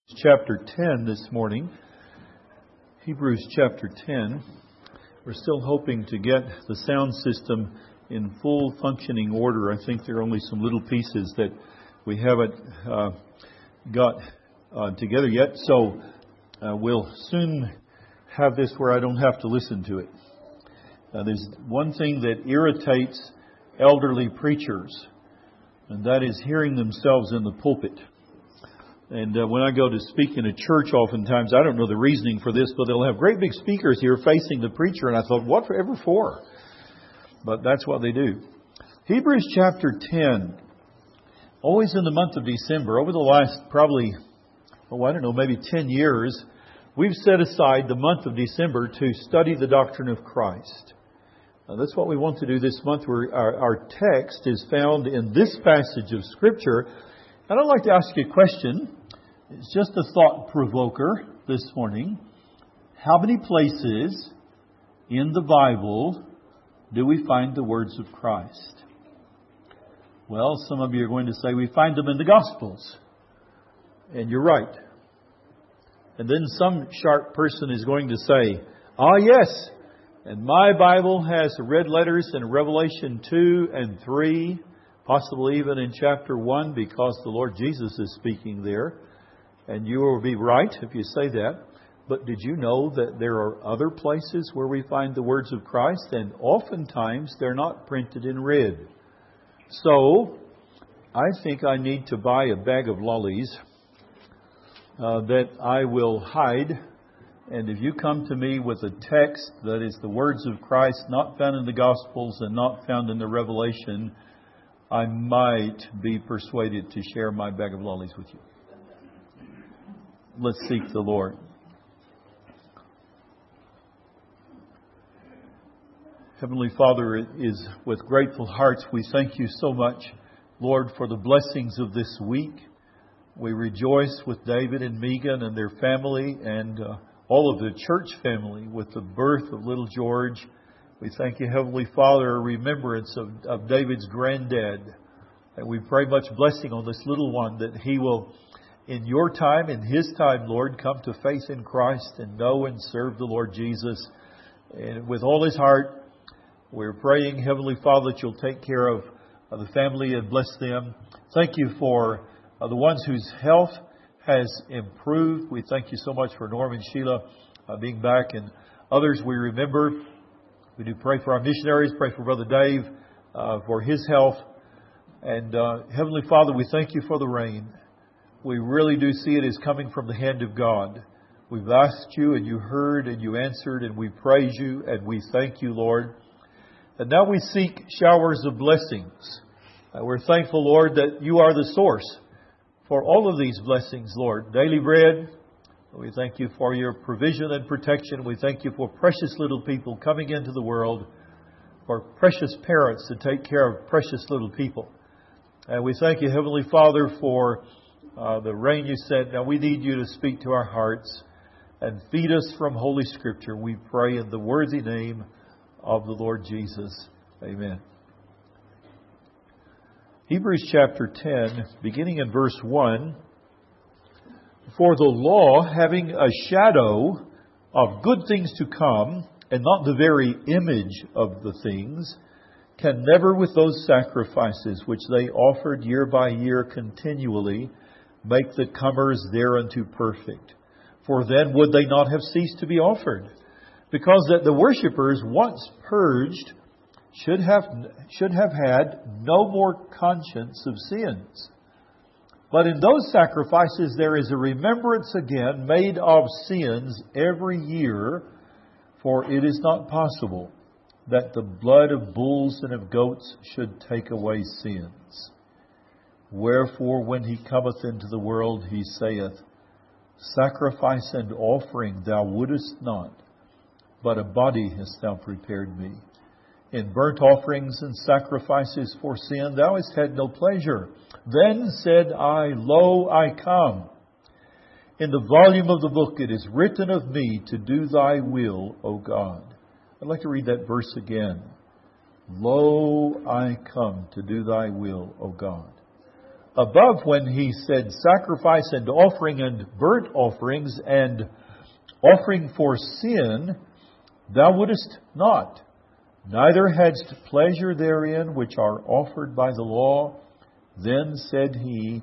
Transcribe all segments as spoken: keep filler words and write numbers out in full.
Chapter ten this morning. Hebrews chapter ten. We're still hoping to get the sound system in full functioning order. I think there are only some little pieces that we haven't uh, got uh, together yet. So uh, we'll soon have this where I don't have to listen to it. Uh, there's one thing that irritates elderly preachers, and that is hearing themselves in the pulpit. And uh, when I go to speak in a church, oftentimes, I don't know the reasoning for this, but they'll have great big speakers here facing the preacher. And I thought, what ever for? But that's what they do. Hebrews chapter ten. Always in the month of December, over the last probably, oh, I don't know, maybe ten years, we've set aside the month of December to study the doctrine of Christ. Now, that's what we want to do this month. We're, our, our text is found in this passage of Scripture. And I'd like to ask you a question. It's just a thought provoker this morning. How many places in the Bible do we find the words of Christ? Well, some of you are going to say we find them in the Gospels. And you're right. And then some sharp person is going to say, ah, yes, and my Bible has red letters in Revelation two and three. Possibly even in chapter one, because the Lord Jesus is speaking there. And you will be right if you say that. But did you know that there are other places where we find the words of Christ? And oftentimes they're not printed in red. So I think I need to buy a bag of lollies uh, that I will hide. And if you come to me with a text that is the words of Christ, not found in the Gospels and not found in the Revelation, I might be persuaded to share my bag of lollies with you. Let's seek the Lord. Heavenly Father, it is with grateful hearts we thank you so much, Lord, for the blessings of this week. We rejoice with David and Megan and their family and uh, all of the church family with the birth of little George. We thank you, Heavenly Father, a remembrance of, of David's granddad. And we pray much blessing on this little one, that he will, in your time, in his time, Lord, come to faith in Christ and know and serve the Lord Jesus. And with all his heart, we're praying, Heavenly Father, that you'll take care of, of the family and bless them. Thank you for uh, the ones whose health has improved. We thank you so much for Norm and Sheila uh, being back, and others we remember. We do pray for our missionaries, pray for Brother Dave, uh, for his health. And uh, Heavenly Father, we thank you for the rain. We really do see it as coming from the hand of God. We've asked you and you heard and you answered, and we praise you and we thank you, Lord. And now we seek showers of blessings. Uh, we're thankful, Lord, that you are the source for all of these blessings, Lord. Daily bread. We thank you for your provision and protection. We thank you for precious little people coming into the world, for precious parents to take care of precious little people. And we thank you, Heavenly Father, for uh, the rain you sent. Now we need you to speak to our hearts and feed us from Holy Scripture. We pray in the worthy name of the Lord Jesus. Amen. Hebrews chapter ten, beginning in verse one. For the law, having a shadow of good things to come, and not the very image of the things, can never with those sacrifices which they offered year by year continually make the comers thereunto perfect. For then would they not have ceased to be offered, because that the worshippers, once purged, should have, should have had no more conscience of sins. But in those sacrifices there is a remembrance again made of sins every year, for it is not possible that the blood of bulls and of goats should take away sins. Wherefore when he cometh into the world, he saith, Sacrifice and offering thou wouldest not, but a body hast thou prepared me. In burnt offerings and sacrifices for sin thou hast had no pleasure. Then said I, Lo, I come. In the volume of the book it is written of me to do thy will, O God. I'd like to read that verse again. Lo, I come to do thy will, O God. above when he said sacrifice and offering and burnt offerings and offering for sin, thou wouldest not, neither hadst pleasure therein which are offered by the law. Then said he,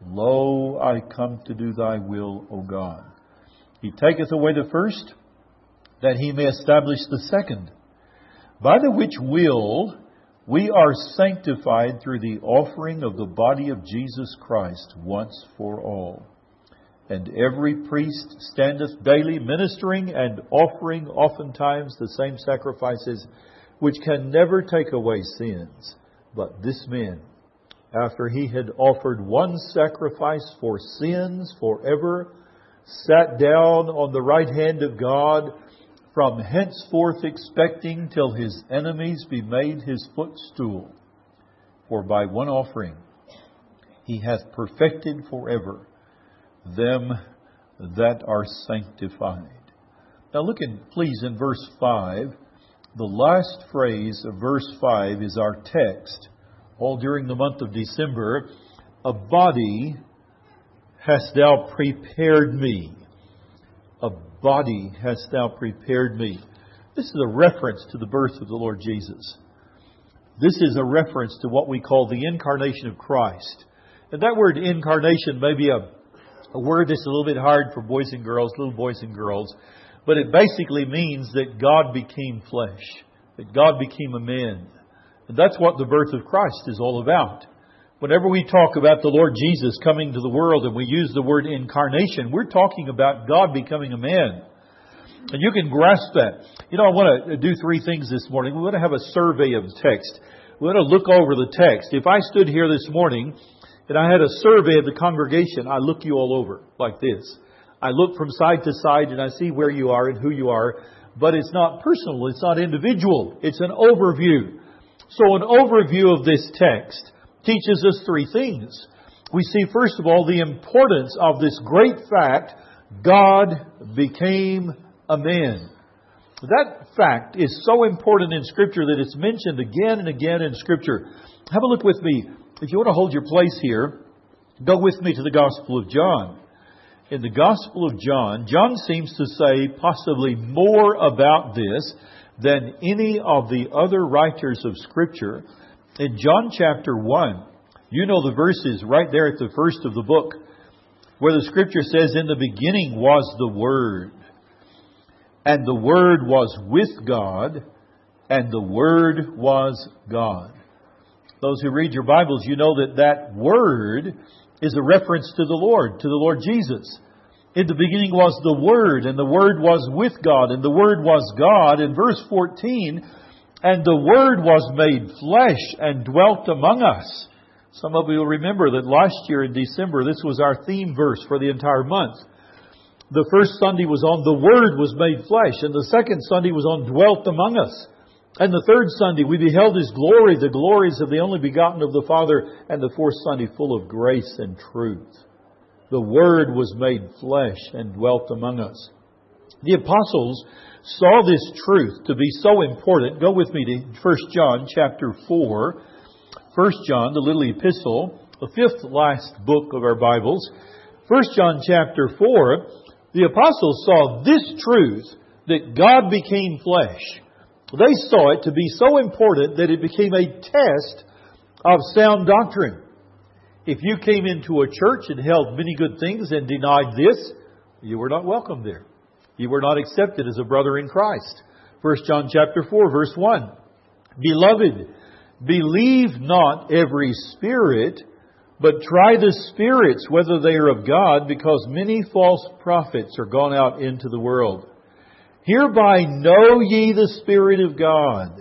Lo, I come to do thy will, O God. He taketh away the first, that he may establish the second, by the which will we are sanctified through the offering of the body of Jesus Christ once for all. And every priest standeth daily ministering and offering oftentimes the same sacrifices, which can never take away sins. But this man, after he had offered one sacrifice for sins forever, sat down on the right hand of God, from henceforth expecting till his enemies be made his footstool. For by one offering he hath perfected forever them that are sanctified. Now look in, please, in verse five. The last phrase of verse five is our text. All during the month of December, a body hast thou prepared me. A body hast thou prepared me. This is a reference to the birth of the Lord Jesus. This is a reference to what we call the incarnation of Christ. And that word incarnation may be a, a word that's a little bit hard for boys and girls, little boys and girls. But it basically means that God became flesh. That God became a man. And that's what the birth of Christ is all about. Whenever we talk about the Lord Jesus coming to the world and we use the word incarnation, we're talking about God becoming a man. And you can grasp that. You know, I want to do three things this morning. We want to have a survey of the text. We want to look over the text. If I stood here this morning and I had a survey of the congregation, I look you all over like this. I look from side to side and I see where you are and who you are. But it's not personal. It's not individual. It's an overview. So an overview of this text teaches us three things. We see, first of all, the importance of this great fact, God became a man. That fact is so important in Scripture that it's mentioned again and again in Scripture. Have a look with me. If you want to hold your place here, go with me to the Gospel of John. In the Gospel of John, John seems to say possibly more about this than any of the other writers of Scripture. In John chapter one, you know the verses right there at the first of the book, where the Scripture says, In the beginning was the Word, and the Word was with God, and the Word was God. Those who read your Bibles, you know that that Word is a reference to the Lord, to the Lord Jesus. In the beginning was the Word, and the Word was with God, and the Word was God. In verse fourteen, and the Word was made flesh and dwelt among us. Some of you will remember that last year in December, this was our theme verse for the entire month. The first Sunday was on the Word was made flesh, and the second Sunday was on dwelt among us. And the third Sunday we beheld His glory, the glories of the only begotten of the Father, and the fourth Sunday full of grace and truth. The Word was made flesh and dwelt among us. The apostles saw this truth to be so important. Go with me to First John chapter four. First John, the little epistle, the fifth last book of our Bibles. First John chapter four, the apostles saw this truth, that God became flesh. They saw it to be so important that it became a test of sound doctrine. If you came into a church and held many good things and denied this, you were not welcome there. You were not accepted as a brother in Christ. First John chapter four, verse one. Beloved, believe not every spirit, but try the spirits whether they are of God, because many false prophets are gone out into the world. Hereby know ye the Spirit of God.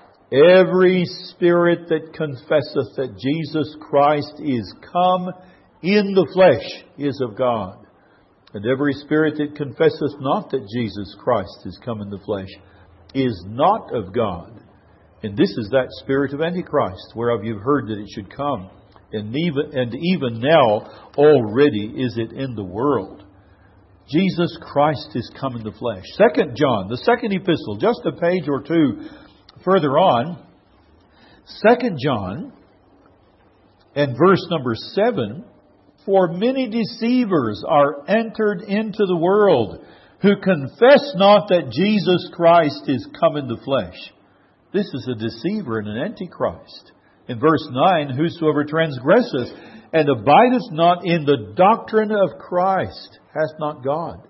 Every spirit that confesseth that Jesus Christ is come in the flesh is of God. And every spirit that confesseth not that Jesus Christ is come in the flesh is not of God. And this is that spirit of Antichrist, whereof you've heard that it should come. And even, and even now already is it in the world. Jesus Christ is come in the flesh. Second John, the second epistle, just a page or two further on. Second John And verse number seven, for many deceivers are entered into the world, who confess not that Jesus Christ is come in the flesh. This is a deceiver and an antichrist. In verse nine, whosoever transgresseth and abideth not in the doctrine of Christ hath not God.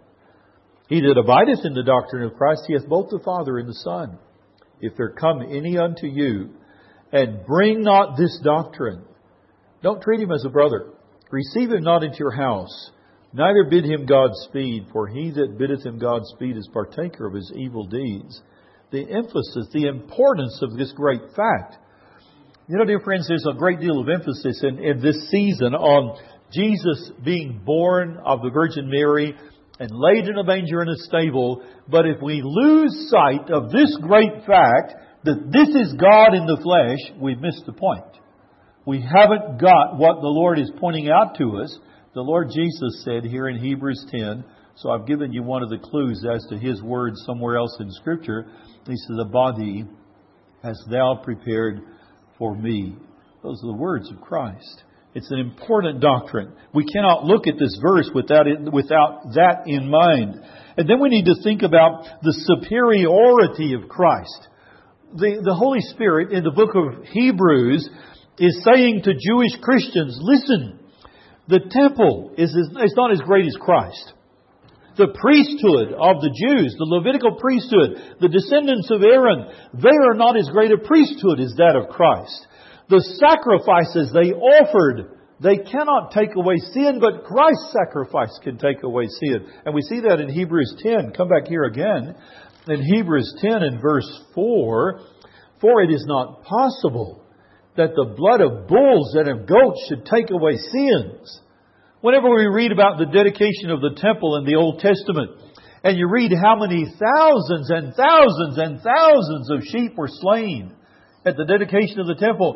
He that abideth in the doctrine of Christ, he hath both the Father and the Son. If there come any unto you, and bring not this doctrine, don't treat him as a brother. Receive him not into your house, neither bid him Godspeed, for he that biddeth him Godspeed is partaker of his evil deeds. The emphasis, the importance of this great fact. You know, dear friends, there's a great deal of emphasis in, in this season on Jesus being born of the Virgin Mary and laid in a manger in a stable. But if we lose sight of this great fact, that this is God in the flesh, we've missed the point. We haven't got what the Lord is pointing out to us. The Lord Jesus said here in Hebrews ten, so I've given you one of the clues as to His words somewhere else in Scripture. He says, "A body hast thou prepared for me." Those are the words of Christ. It's an important doctrine. We cannot look at this verse without it, without that in mind. And then we need to think about the superiority of Christ. The, the Holy Spirit in the book of Hebrews is saying to Jewish Christians, listen, the temple is, is not as great as Christ. The priesthood of the Jews, the Levitical priesthood, the descendants of Aaron, they are not as great a priesthood as that of Christ. The sacrifices they offered, they cannot take away sin, but Christ's sacrifice can take away sin. And we see that in Hebrews ten. Come back here again. In Hebrews ten and verse four, for it is not possible that the blood of bulls and of goats should take away sins. Whenever we read about the dedication of the temple in the Old Testament, and you read how many thousands and thousands and thousands of sheep were slain at the dedication of the temple,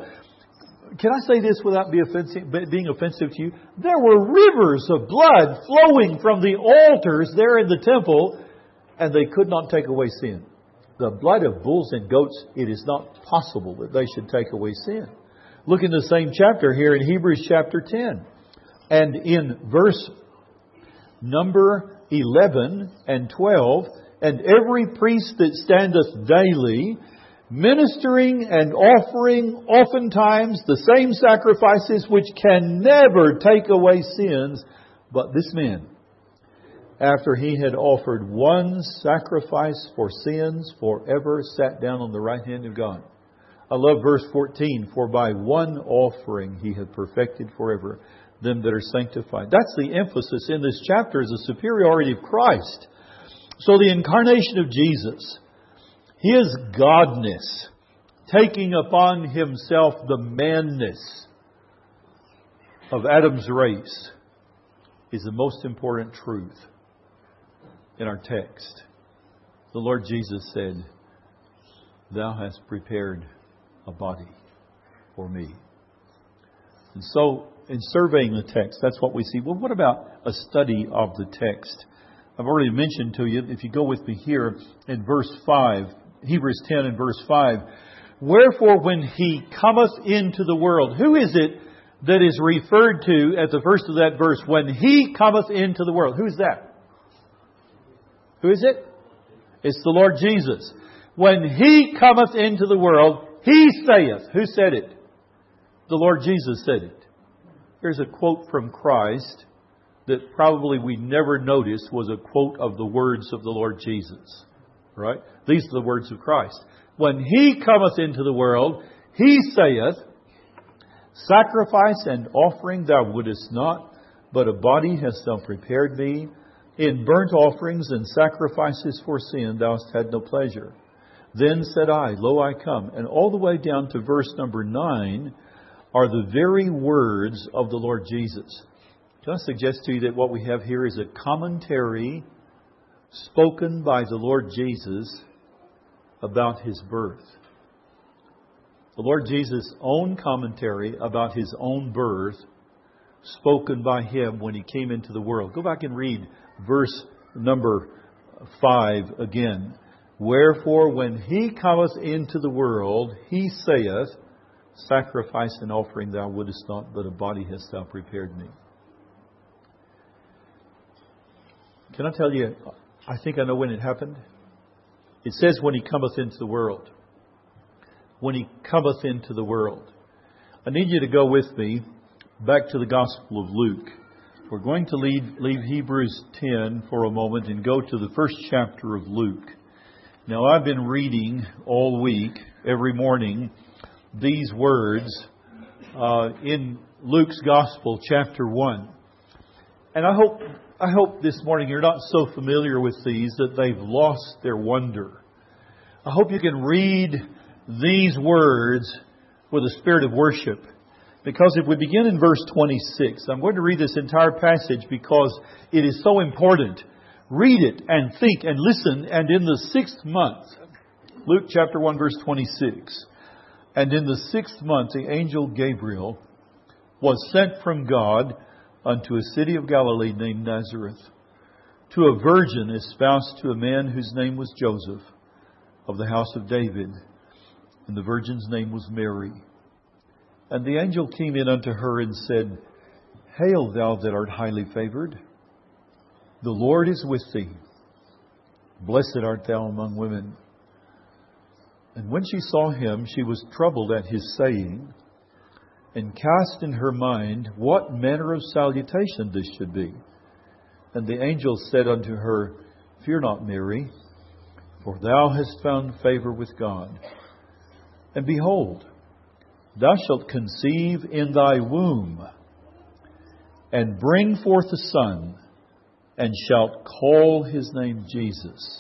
can I say this without being offensive, being offensive to you? There were rivers of blood flowing from the altars there in the temple, and they could not take away sin. The blood of bulls and goats, it is not possible that they should take away sin. Look in the same chapter here in Hebrews chapter ten. And in verse number eleven and twelve, and every priest that standeth daily, ministering and offering oftentimes the same sacrifices which can never take away sins, but this man, after he had offered one sacrifice for sins forever, sat down on the right hand of God. I love verse fourteen. For by one offering he had perfected forever them that are sanctified. That's the emphasis in this chapter, is the superiority of Christ. So the incarnation of Jesus, His godness, taking upon Himself the manness of Adam's race, is the most important truth in our text. The Lord Jesus said, "Thou hast prepared a body for me." And so, in surveying the text, that's what we see. Well, what about a study of the text? I've already mentioned to you, if you go with me here in verse five, Hebrews ten and verse five, wherefore when He cometh into the world, who is it that is referred to at the first of that verse, when He cometh into the world? Who's that? Who is it? It's the Lord Jesus. When He cometh into the world, He saith. Who said it? The Lord Jesus said it. Here's a quote from Christ that probably we never noticed was a quote of the words of the Lord Jesus. Right? These are the words of Christ. When He cometh into the world, He saith, sacrifice and offering thou wouldest not, but a body hast thou prepared me. In burnt offerings and sacrifices for sin thou hast had no pleasure. Then said I, Lo, I come. And all the way down to verse number nine are the very words of the Lord Jesus. Can I suggest to you that what we have here is a commentary spoken by the Lord Jesus about His birth. The Lord Jesus' own commentary about His own birth, spoken by Him when He came into the world. Go back and read verse number five again. Wherefore when He cometh into the world, He saith, sacrifice and offering thou wouldest not, but a body hast thou prepared me. Can I tell you, I think I know when it happened. It says when He cometh into the world. When He cometh into the world. I need you to go with me back to the Gospel of Luke. We're going to leave, leave Hebrews ten for a moment and go to the first chapter of Luke. Now, I've been reading all week, every morning, these words uh, in Luke's Gospel, chapter one. And I hope I hope this morning you're not so familiar with these that they've lost their wonder. I hope you can read these words with a spirit of worship. Because if we begin in verse twenty-six, I'm going to read this entire passage because it is so important. Read it and think and listen. And in the sixth month, Luke chapter one verse twenty-six, and in the sixth month the angel Gabriel was sent from God unto a city of Galilee named Nazareth, to a virgin espoused to a man whose name was Joseph, of the house of David. And the virgin's name was Mary. And the angel came in unto her and said, Hail, thou that art highly favored. The Lord is with thee. Blessed art thou among women. And when she saw him, she was troubled at his saying, and cast in her mind what manner of salutation this should be. And the angel said unto her, Fear not, Mary, for thou hast found favor with God. And behold, thou shalt conceive in thy womb, and bring forth a son, and shalt call his name Jesus.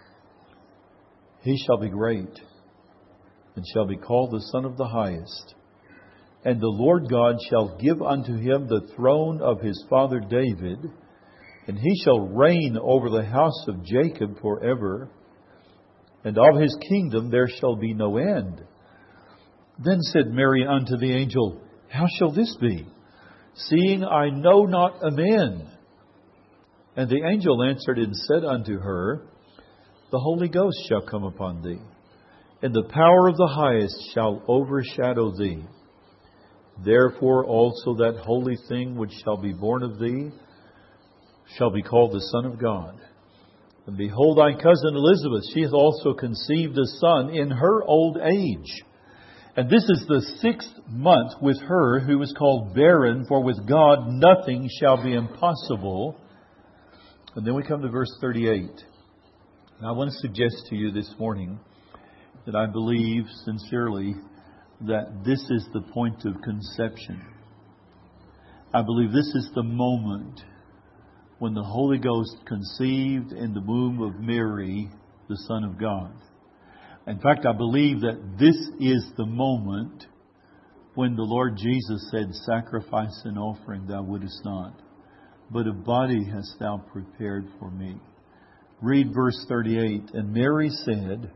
He shall be great, and shall be called the Son of the Highest. And the Lord God shall give unto him the throne of his father David, and he shall reign over the house of Jacob forever, and of his kingdom there shall be no end. Then said Mary unto the angel, How shall this be, seeing I know not a man? And the angel answered and said unto her, The Holy Ghost shall come upon thee, and the power of the Highest shall overshadow thee. Therefore also that holy thing which shall be born of thee shall be called the Son of God. And behold, thy cousin Elizabeth, she hath also conceived a son in her old age. And this is the sixth month with her who is called barren, for with God nothing shall be impossible. And then we come to verse thirty-eight. And I want to suggest to you this morning that I believe sincerely that this is the point of conception. I believe this is the moment when the Holy Ghost conceived in the womb of Mary the Son of God. In fact, I believe that this is the moment when the Lord Jesus said, Sacrifice and offering thou wouldest not, but a body hast thou prepared for me. Read verse thirty-eight. And Mary said,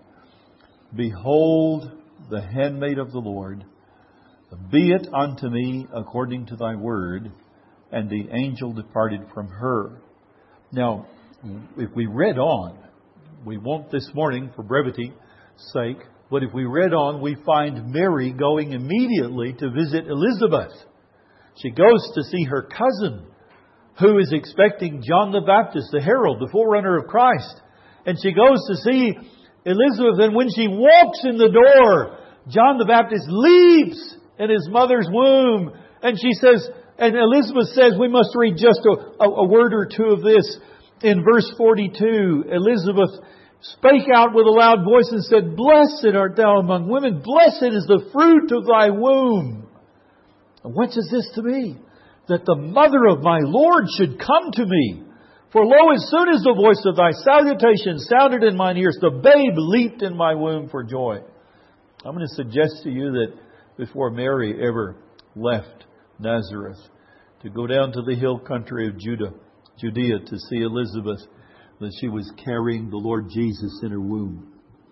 Behold, the handmaid of the Lord, be it unto me according to thy word. And the angel departed from her. Now, if we read on, we won't this morning for brevity's sake, but if we read on, we find Mary going immediately to visit Elizabeth. She goes to see her cousin, who is expecting John the Baptist, the herald, the forerunner of Christ. And she goes to see Elizabeth, and when she walks in the door, John the Baptist leaps in his mother's womb. And she says, and Elizabeth says, we must read just a, a, a word or two of this. In verse forty-two, Elizabeth spake out with a loud voice and said, Blessed art thou among women, blessed is the fruit of thy womb. And whence is this to me? That the mother of my Lord should come to me. For lo, as soon as the voice of thy salutation sounded in mine ears, the babe leaped in my womb for joy. I'm going to suggest to you that before Mary ever left Nazareth to go down to the hill country of Judah, Judea to see Elizabeth, that she was carrying the Lord Jesus in her womb.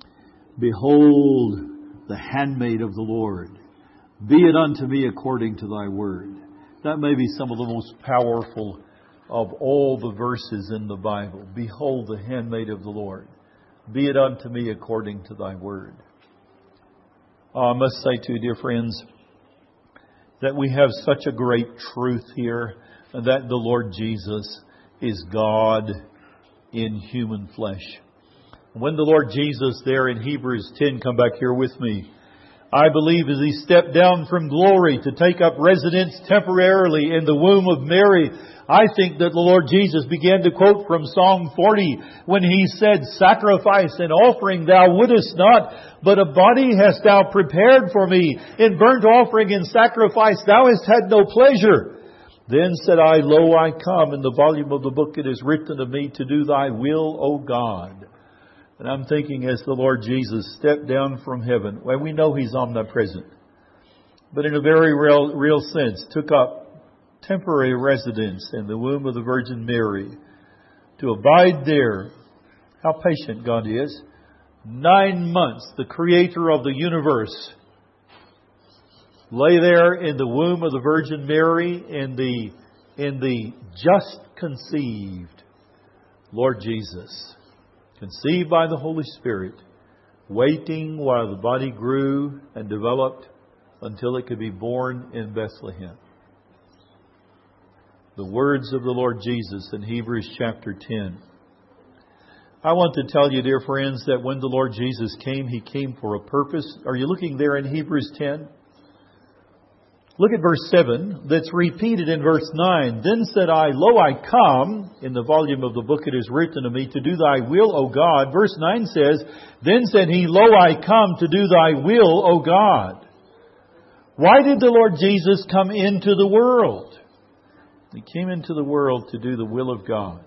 Behold, the handmaid of the Lord. Be it unto me according to thy word. That may be some of the most powerful of all the verses in the Bible. Behold, the handmaid of the Lord. Be it unto me according to thy word. Oh, I must say to you, dear friends, that we have such a great truth here, that the Lord Jesus is God in human flesh. When the Lord Jesus there in Hebrews ten, come back here with me, I believe as He stepped down from glory to take up residence temporarily in the womb of Mary, I think that the Lord Jesus began to quote from Psalm forty when He said, "Sacrifice and offering thou wouldest not, but a body hast thou prepared for me. In burnt offering and sacrifice thou hast had no pleasure. Then said I, Lo, I come. In the volume of the book it is written of me to do thy will, O God." And I'm thinking as the Lord Jesus stepped down from heaven, well, we know He's omnipresent, but in a very real, real sense, took up temporary residence in the womb of the Virgin Mary to abide there. How patient God is. Nine months, the Creator of the universe lay there in the womb of the Virgin Mary in the, in the just conceived Lord Jesus. Conceived by the Holy Spirit, waiting while the body grew and developed until it could be born in Bethlehem. The words of the Lord Jesus in Hebrews chapter ten. I want to tell you, dear friends, that when the Lord Jesus came, He came for a purpose. Are you looking there in Hebrews ten? Look at verse seven, that's repeated in verse nine. Then said I, Lo, I come. In the volume of the book it is written of me to do thy will, O God. Verse nine says, Then said He, Lo, I come to do thy will, O God. Why did the Lord Jesus come into the world? He came into the world to do the will of God.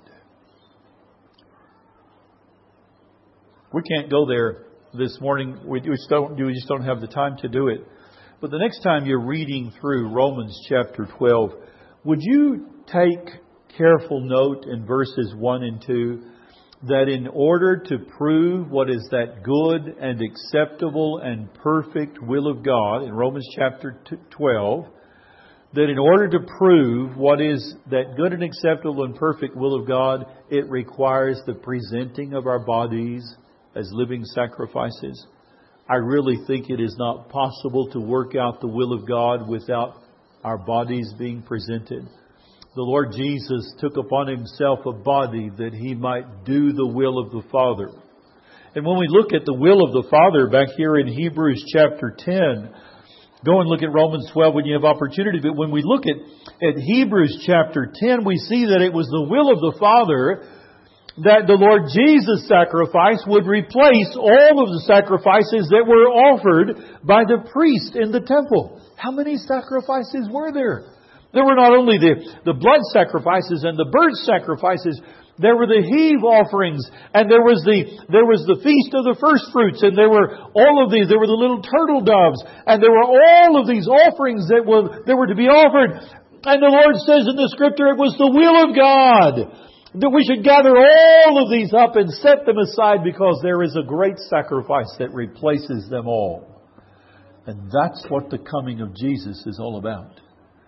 We can't go there this morning. We just don't, we just don't have the time to do it. But the next time you're reading through Romans chapter twelve, would you take careful note in verses one and two that in order to prove what is that good and acceptable and perfect will of God, in Romans chapter twelve, that in order to prove what is that good and acceptable and perfect will of God, it requires the presenting of our bodies as living sacrifices. I really think it is not possible to work out the will of God without our bodies being presented. The Lord Jesus took upon Himself a body that He might do the will of the Father. And when we look at the will of the Father back here in Hebrews chapter ten, go and look at Romans twelve when you have opportunity. But when we look at, at Hebrews chapter ten, we see that it was the will of the Father that the Lord Jesus' sacrifice would replace all of the sacrifices that were offered by the priest in the temple. How many sacrifices were there? There were not only the, the blood sacrifices and the burnt sacrifices, there were the heave offerings, and there was the there was the feast of the first fruits, and there were all of these. There were the little turtle doves, and there were all of these offerings that were that were to be offered. And the Lord says in the Scripture, it was the will of God that we should gather all of these up and set them aside because there is a great sacrifice that replaces them all. And that's what the coming of Jesus is all about.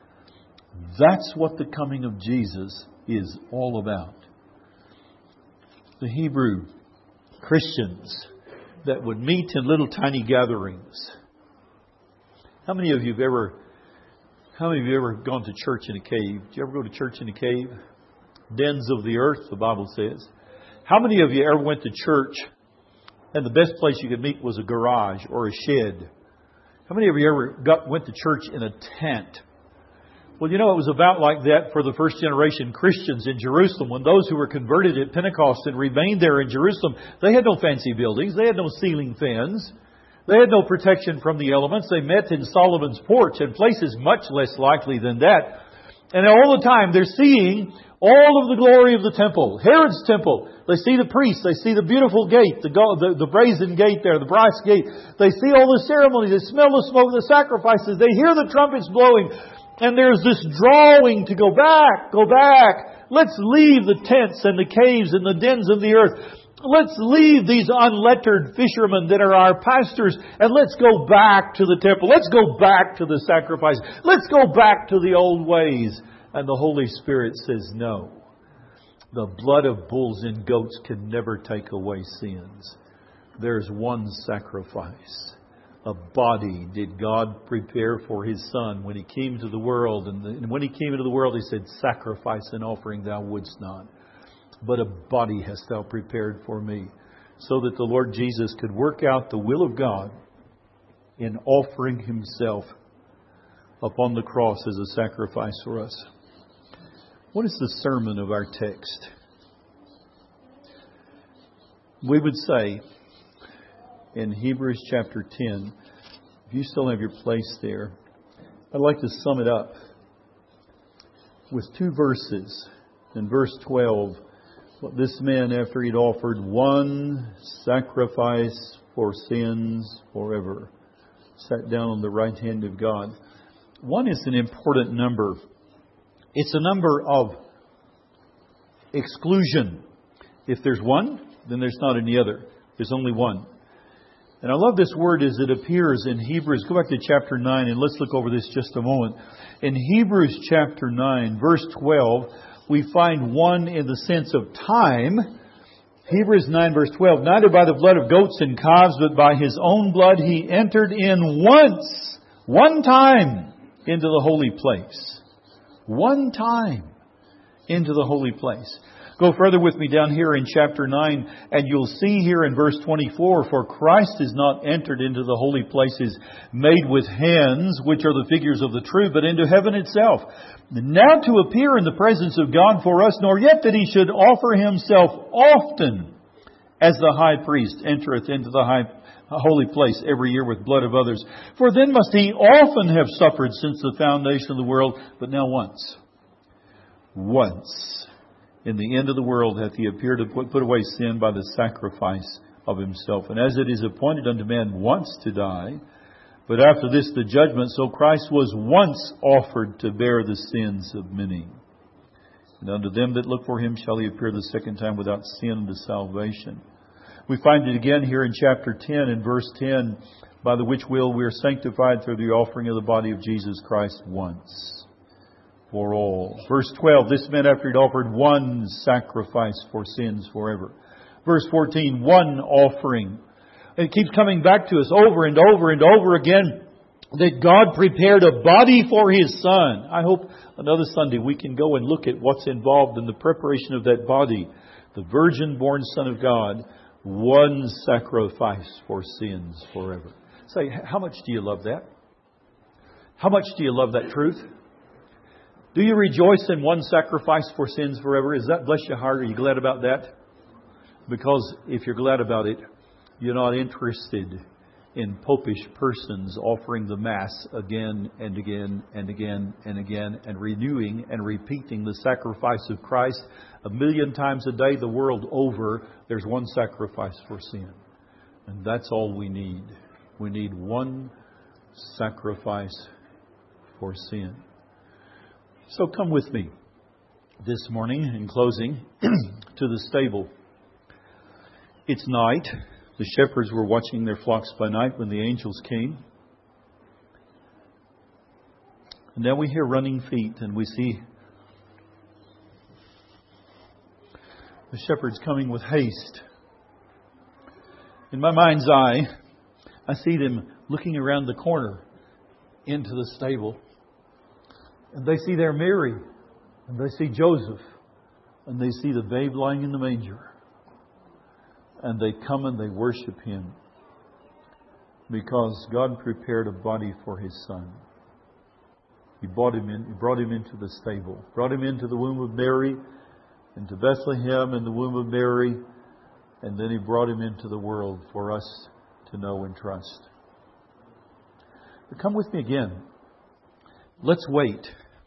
That's what the coming of Jesus is all about. The Hebrew Christians that would meet in little tiny gatherings. How many of you have ever, how many of you ever gone to church in a cave? Did you ever go to church in a cave? Dens of the earth, the Bible says. How many of you ever went to church and the best place you could meet was a garage or a shed? How many of you ever got, went to church in a tent? Well, you know, it was about like that for the first generation Christians in Jerusalem. When those who were converted at Pentecost and remained there in Jerusalem, they had no fancy buildings. They had no ceiling fans. They had no protection from the elements. They met in Solomon's porch and places much less likely than that. And all the time they're seeing all of the glory of the temple, Herod's temple. They see the priests. They see the beautiful gate, the, the, the brazen gate there, the brass gate. They see all the ceremony. They smell the smoke of the sacrifices. They hear the trumpets blowing. And there's this drawing to go back, go back. Let's leave the tents and the caves and the dens of the earth. Let's leave these unlettered fishermen that are our pastors, and let's go back to the temple. Let's go back to the sacrifice. Let's go back to the old ways. And the Holy Spirit says, no. The blood of bulls and goats can never take away sins. There's one sacrifice, A body did God prepare for His Son when He came into the world. And, the, and when He came into the world, He said, sacrifice and offering thou wouldst not. But a body hast thou prepared for me. So that the Lord Jesus could work out the will of God in offering Himself upon the cross as a sacrifice for us. What is the sermon of our text? We would say in Hebrews chapter ten, if you still have your place there, I'd like to sum it up with two verses. In verse twelve, this man, after he'd offered one sacrifice for sins forever, sat down on the right hand of God. One is an important number. It's a number of exclusion. If there's one, then there's not any other. There's only one. And I love this word as it appears in Hebrews. Go back to chapter nine and let's look over this just a moment. In Hebrews chapter nine, verse twelve, we find one in the sense of time. Hebrews nine, verse twelve, neither by the blood of goats and calves, but by His own blood He entered in once, one time, into the holy place. One time into the holy place. Go further with me down here in chapter nine, and you'll see here in verse twenty-four, for Christ is not entered into the holy places made with hands, which are the figures of the true, but into heaven itself, now to appear in the presence of God for us, nor yet that He should offer Himself often, as the high priest entereth into the high holy place every year with blood of others. For then must He often have suffered since the foundation of the world, but now once. Once. In the end of the world hath He appeared to put, put away sin by the sacrifice of Himself. And as it is appointed unto man once to die, but after this the judgment, so Christ was once offered to bear the sins of many. And unto them that look for Him shall He appear the second time without sin unto salvation. We find it again here in chapter ten and verse ten, by the which will we are sanctified through the offering of the body of Jesus Christ once for all. Verse twelve, this man after he'd offered one sacrifice for sins forever. Verse fourteen, one offering. It keeps coming back to us over and over and over again that God prepared a body for His Son. I hope another Sunday we can go and look at what's involved in the preparation of that body. The virgin-born Son of God, one sacrifice for sins forever. Say, how much do you love that? How much do you love that truth? Do you rejoice in one sacrifice for sins forever? Does that bless your heart? Are you glad about that? Because if you're glad about it, you're not interested in popish persons offering the Mass again and again and again and again and renewing and repeating the sacrifice of Christ a million times a day the world over. There's one sacrifice for sin. And that's all we need. We need one sacrifice for sin. So come with me this morning, in closing, to the stable. It's night. The shepherds were watching their flocks by night when the angels came. And now we hear running feet and we see the shepherds coming with haste. In my mind's eye, I see them looking around the corner into the stable. And they see there Mary, and they see Joseph, and they see the babe lying in the manger. And they come and they worship Him because God prepared a body for His Son. He brought him in, He brought him into the stable, brought him into the womb of Mary, into Bethlehem in the womb of Mary, and then He brought him into the world for us to know and trust. But come with me again. Let's wait.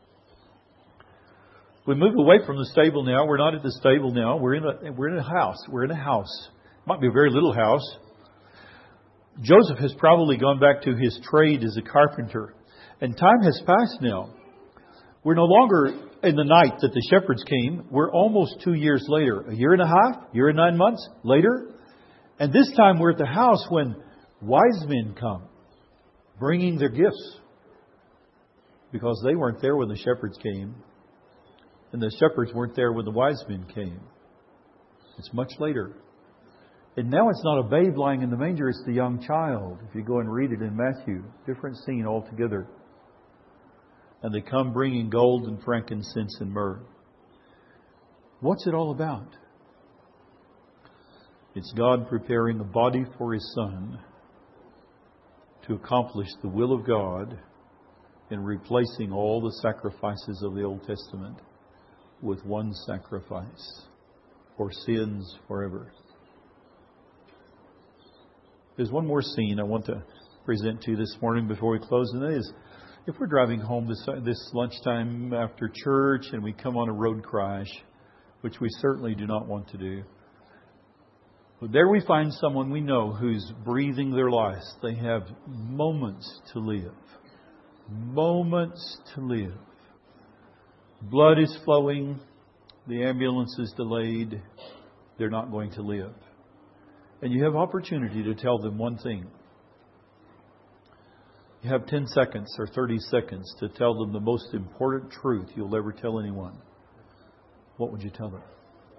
We move away from the stable now. We're not at the stable now. We're in a we're in a house. We're in a house. It might be a very little house. Joseph has probably gone back to his trade as a carpenter. And time has passed now. We're no longer in the night that the shepherds came. We're almost two years later. A year and a half, year and nine months later. And this time we're at the house when wise men come, bringing their gifts. Because they weren't there when the shepherds came. And the shepherds weren't there when the wise men came. It's much later. And now it's not a babe lying in the manger, it's the young child. If you go and read it in Matthew, different scene altogether. And they come bringing gold and frankincense and myrrh. What's it all about? It's God preparing a body for His Son to accomplish the will of God in replacing all the sacrifices of the Old Testament with one sacrifice for sins forever. There's one more scene I want to present to you this morning before we close, and that is, if we're driving home this, this lunchtime after church and we come on a road crash, which we certainly do not want to do, but there we find someone we know who's breathing their last. They have moments to live. Moments to live. Blood is flowing. The ambulance is delayed. They're not going to live. And you have opportunity to tell them one thing. You have ten seconds or thirty seconds to tell them the most important truth you'll ever tell anyone. What would you tell them?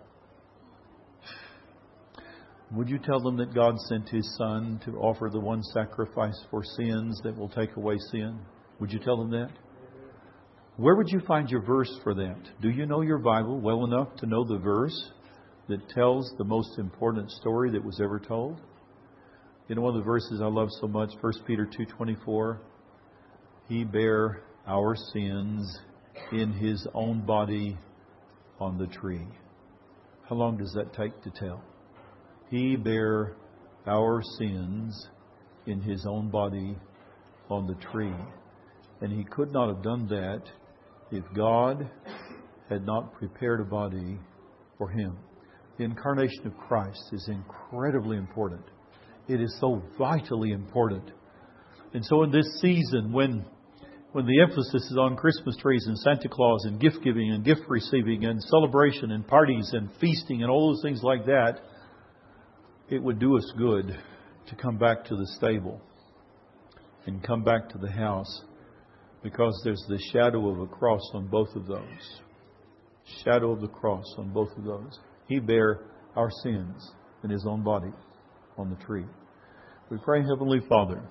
Would you tell them that God sent His Son to offer the one sacrifice for sins that will take away sin? Would you tell them that? Where would you find your verse for that? Do you know your Bible well enough to know the verse that tells the most important story that was ever told? You know, one of the verses I love so much, First Peter two twenty-four. He bare our sins in His own body on the tree. How long does that take to tell? He bare our sins in His own body on the tree. And He could not have done that if God had not prepared a body for Him. The incarnation of Christ is incredibly important. It is so vitally important. And so in this season, when when the emphasis is on Christmas trees and Santa Claus and gift giving and gift receiving and celebration and parties and feasting and all those things like that, it would do us good to come back to the stable and come back to the house, because there's the shadow of a cross on both of those. Shadow of the cross on both of those. He bare our sins in His own body on the tree. We pray, Heavenly Father,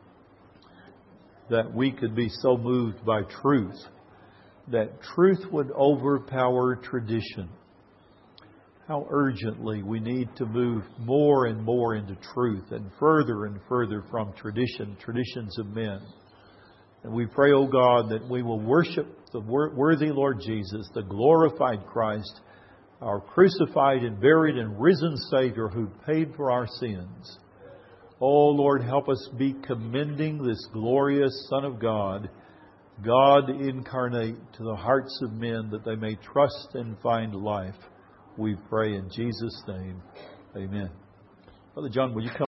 that we could be so moved by truth that truth would overpower tradition. How urgently we need to move more and more into truth and further and further from tradition, traditions of men. And we pray, O God, that we will worship the worthy Lord Jesus, the glorified Christ, our crucified and buried and risen Savior who paid for our sins. Oh Lord, help us be commending this glorious Son of God, God incarnate, to the hearts of men that they may trust and find life. We pray in Jesus' name. Amen. Brother John, will you come?